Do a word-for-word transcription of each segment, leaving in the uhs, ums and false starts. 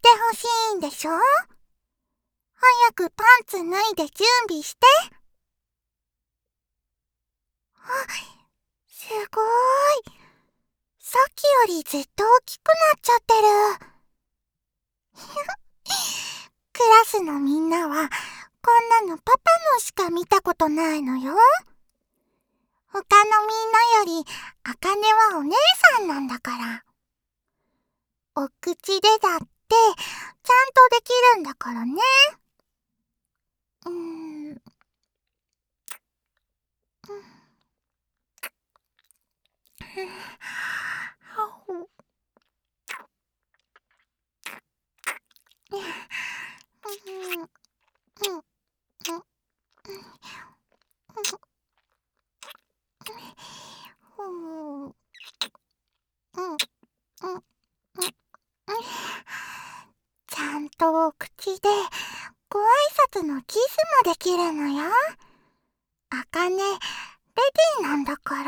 してほしいんでしょ？早くパンツ脱いで準備して。あ、すごーい。さっきよりずっと大きくなっちゃってる。クラスのみんなはこんなのパパのしか見たことないのよ。他のみんなよりあかねはお姉さんなんだから。お口でだってちゃんとできるんだからね。うーん。ちゃんとお口でご挨拶のキスもできるのよ。あかね、レディーなんだから。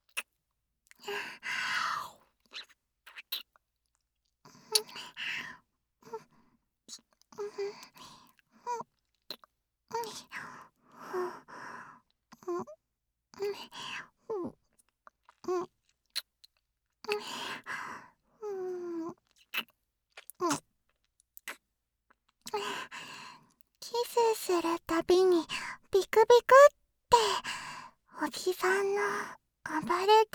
キスするたびにビクビクっておじさんの暴れてる。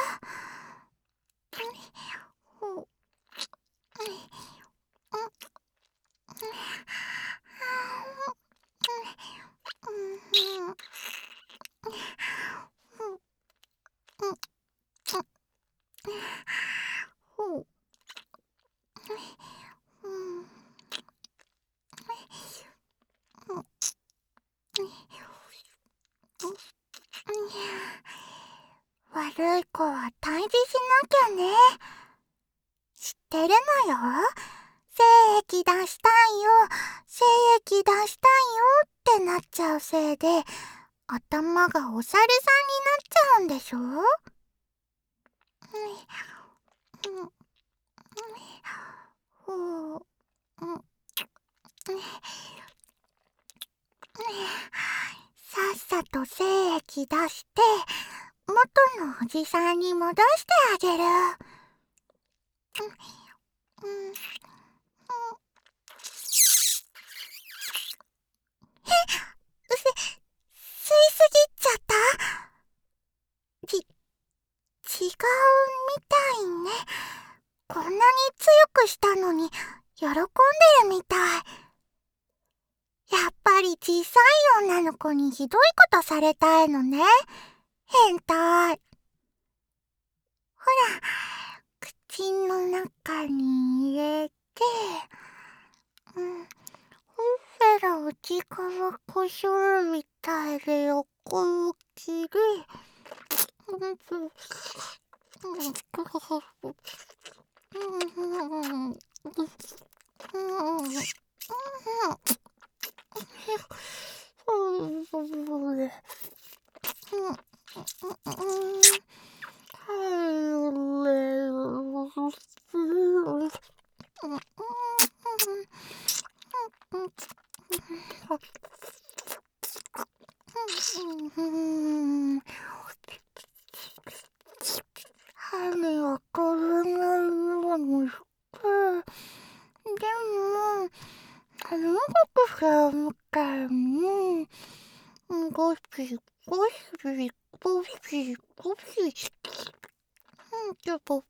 悪い子は退治しなきゃね。知ってるのよ。精液出したいよ、精液出したいよってなっちゃうせいで頭がお猿さんになっちゃうんでしょ。さっさと精液出して元のおじさんに戻してあげる。え、うせ、吸いすぎちゃった？ち、違うみたいね。こんなに強くしたのに喜んでるみたい。やっぱり小さい女の子にひどいことされたいのね。変態。ほら、口の中に入れて、うん、ほっぺら内側こするみたいで横向きで、針を取らないようにして、でも、韓国さんみたいに、ゴシゴシゴシゴシ、ちょっと、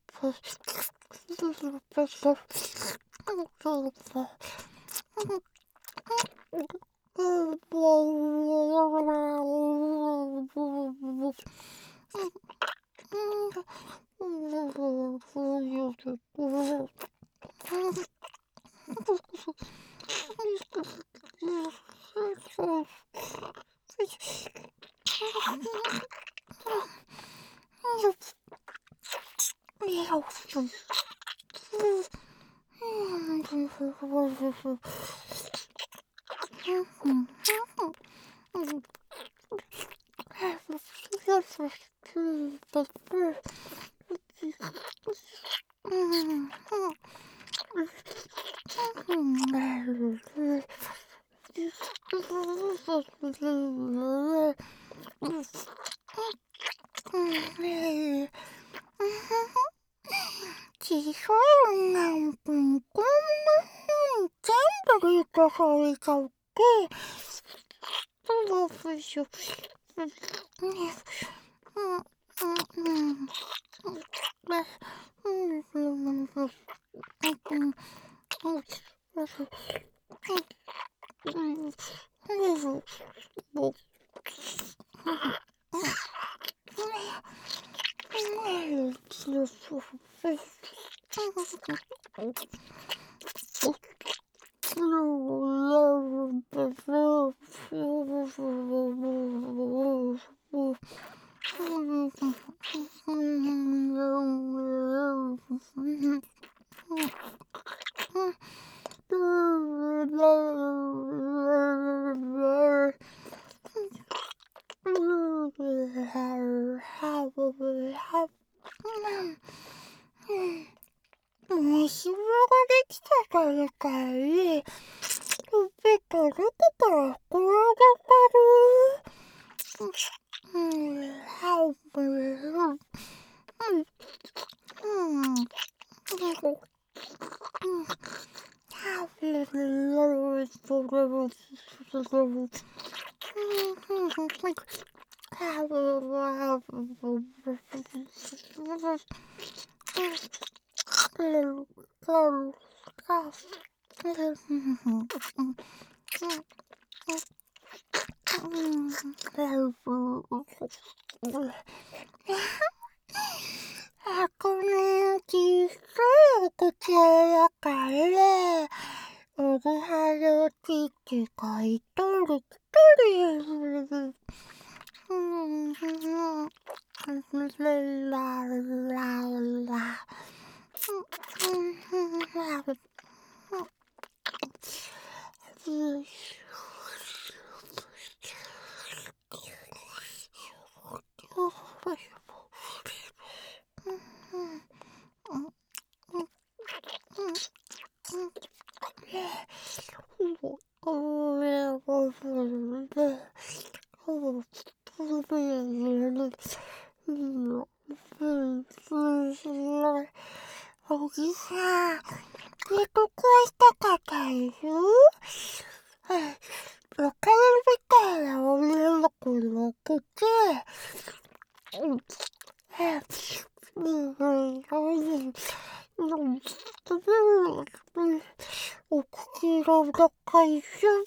小さい女の子にこんな風に全部リードされちゃって、よいしょ。うんうんうん。もう仕事ができたからかい、ほっぺたどこから転がる。うん、はぶ、うん、うん、うん、あ、この小さいお口だから、おぐはろちって書いとるきとる。うん、ラララ。おじさん、これここしたかったでしょ？わかるみたいな女の子の口、お口の中一瞬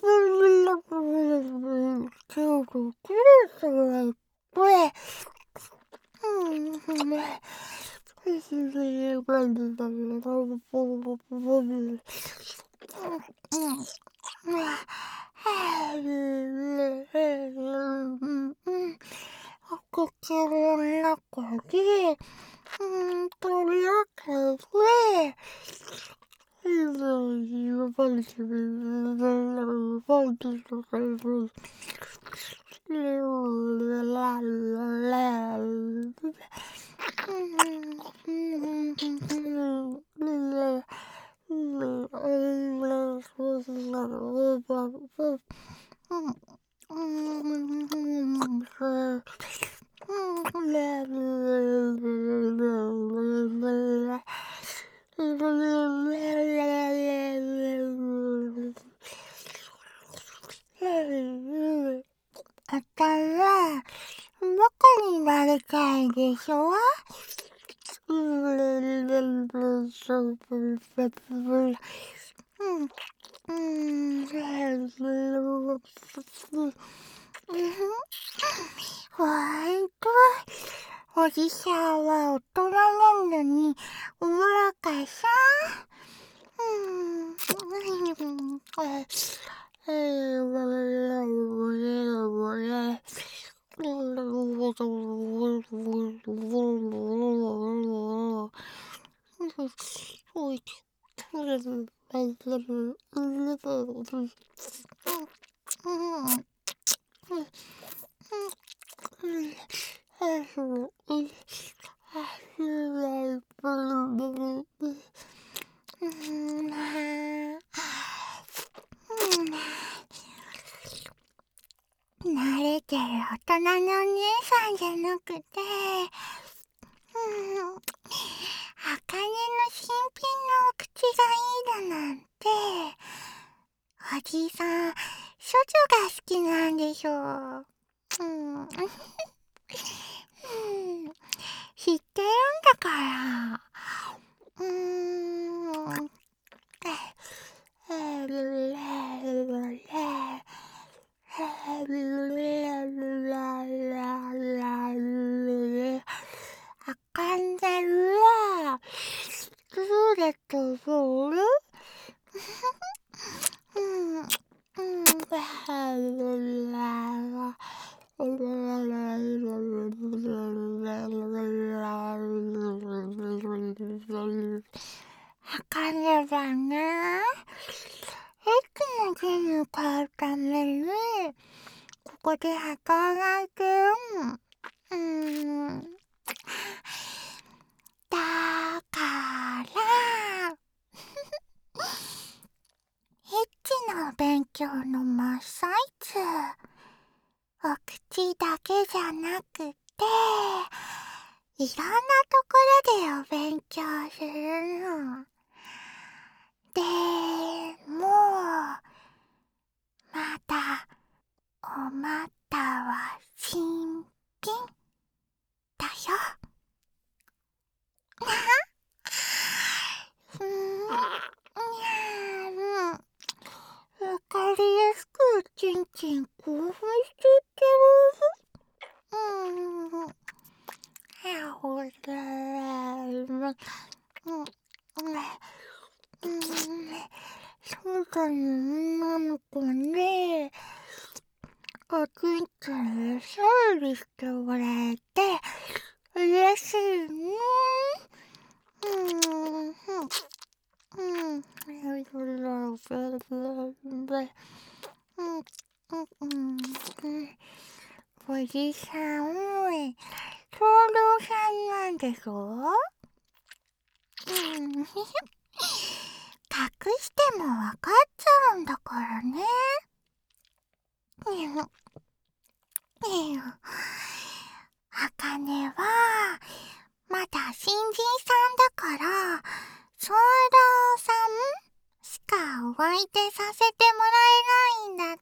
分中国ですね。これ、うん、お口の中で、うん、とりあえず、あたら、バカになりたいでしょ？うん、うん、ほんと、おじさんは大人なのに、おもろかさ。うん、おい、 人のお姉さんじゃなくて、うん、あかねの新品のお口がいいだなんて、おじいさん、処女が好きなんでしょう。うん、うん、知ってるんだから。うーん。あかんでるわ。どれとどれうん。うん。あかねはね、いつもゲーム買うために、ここで働いてるの。うーん。だから、エッチな勉強の真っ最中、お口だけじゃなくて、いろんなところでお勉強するの。でも、まだ、おまたは新品だよ。うーん、にゃーん。わかりやすくちんちん興奮しちゃってる。うーん。あ、ほらー。うん。うん。そうだよ、女の子ね。おちんちん修理してもらえて、嬉しいね。うん。うん。うん。おじさん、共同さんなんでしょ？うん。隠してもわかっちゃうんだからね。ねえ、ねえ、あかねは、まだ新人さんだから、ソードさんしかお相手させてもらえないんだって。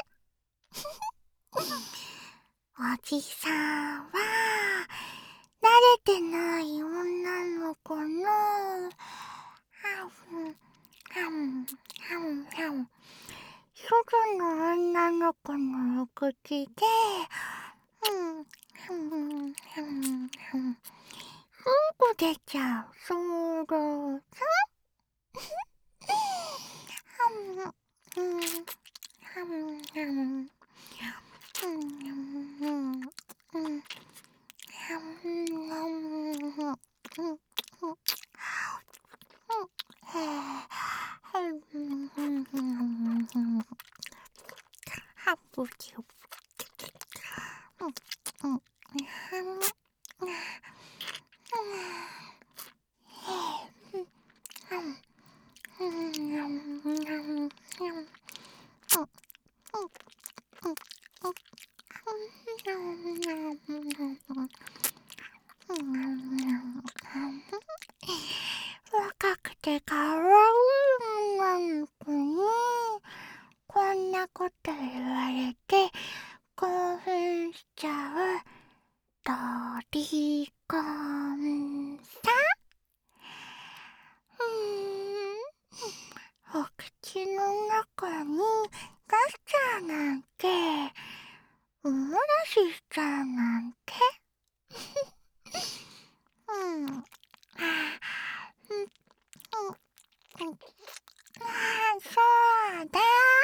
おじさんは、慣れてない女の子の、はむ、はむ、はむ、はむ、外の女の子のお口で、うん、はむ、はむ、はむ、すぐ出ちゃう、そうださ。はむ、うん、はむ、はむ、うん、うん、うん。若くてかわいい女の子にこんなこと言われて興奮しちゃうドリコンさん。うーん、お口の中に出しちゃうなんて、おもらししちゃうなんて。うん。あ、うん、うん、うん。あ、そうだ。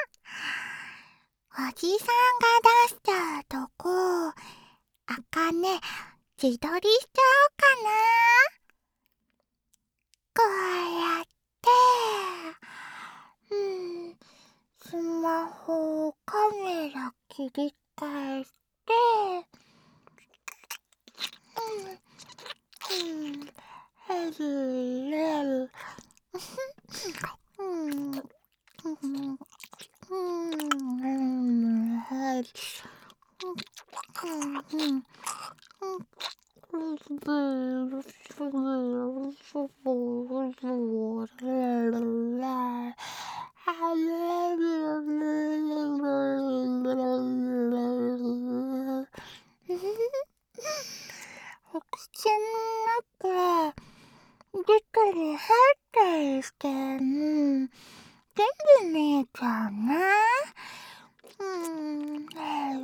おじさんが出しちゃうとこ、あかね、自撮りしちゃおうかな。こうやって、うん、スマホカメラ切り替えて、うん、うん、ヘルレル、うん、うん、うん、うん、ヘル、 部寝ちゃうな。うーん。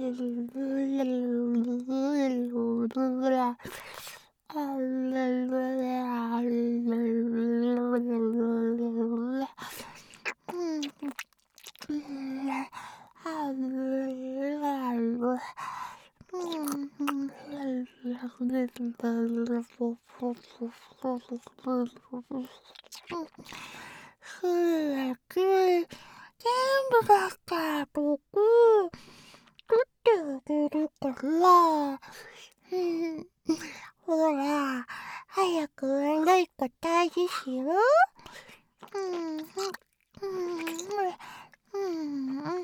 早く全部出したら僕取ってあげるから、うん、ほら、早く悪い子退治しよう。うん、うん、うん、うん、うん、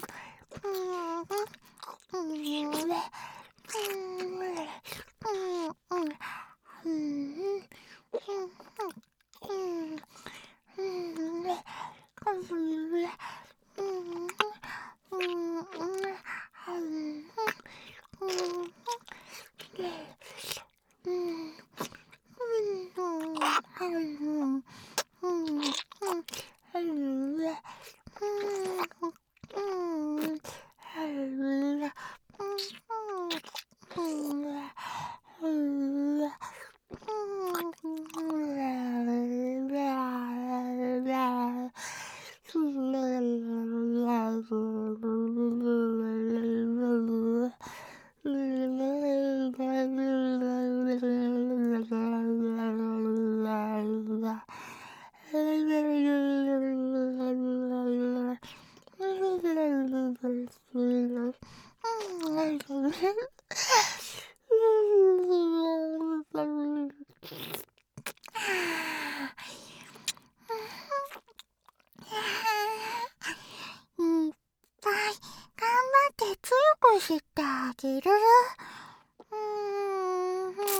いっぱい頑張って強くしてあげる。うーん、う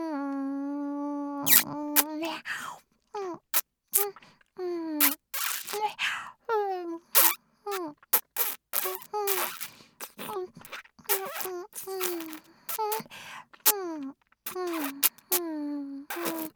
ーん、ね、うん、うん、うん、ね、うん、うん、うん、うん、うん、うん、うん、うん、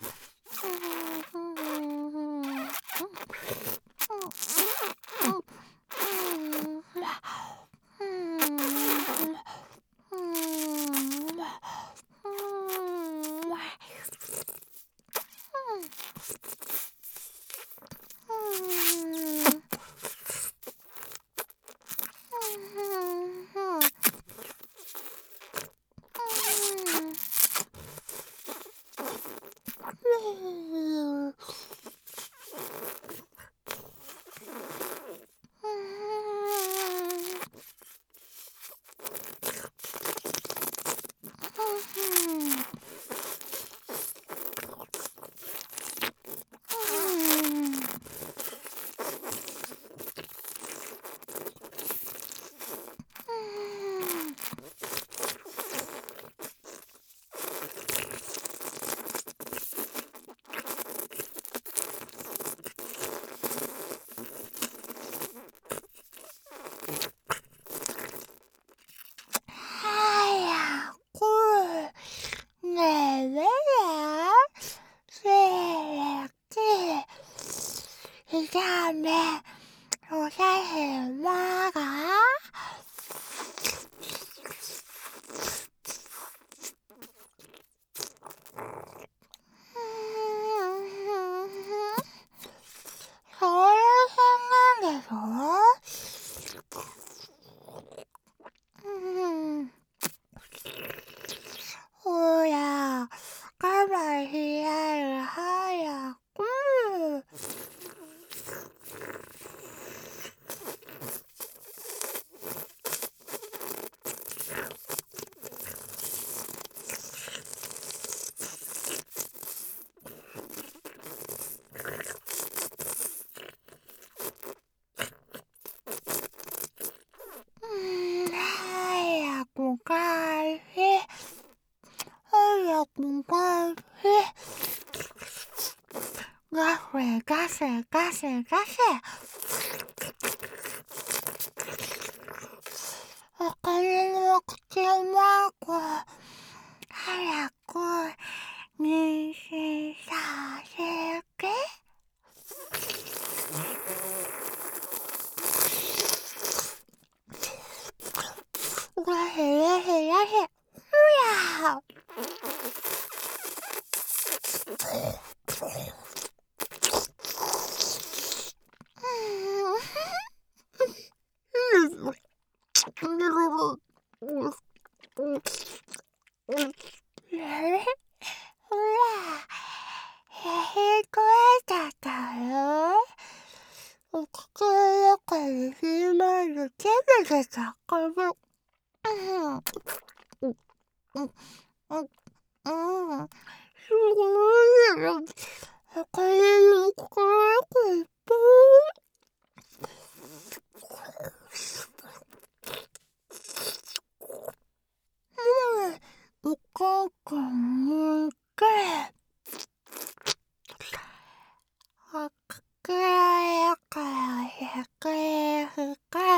早く寝れや。せーき、じゃあね、おさへまが。それさんなんでしょ。うん。ほら、我慢しないで早く。うん、早く帰れ。早く帰れ。ガセガセガセガセ。お金の口マーク。早く妊娠させて。 へらへらへ。ふや。ほら、へへこえちゃったよ。お口の中にひまるケーキがさかる。うん。うん。うん。うん。すごいよ。他にもこれいっぱい。おかかむけ。はくらやからひゃくえふか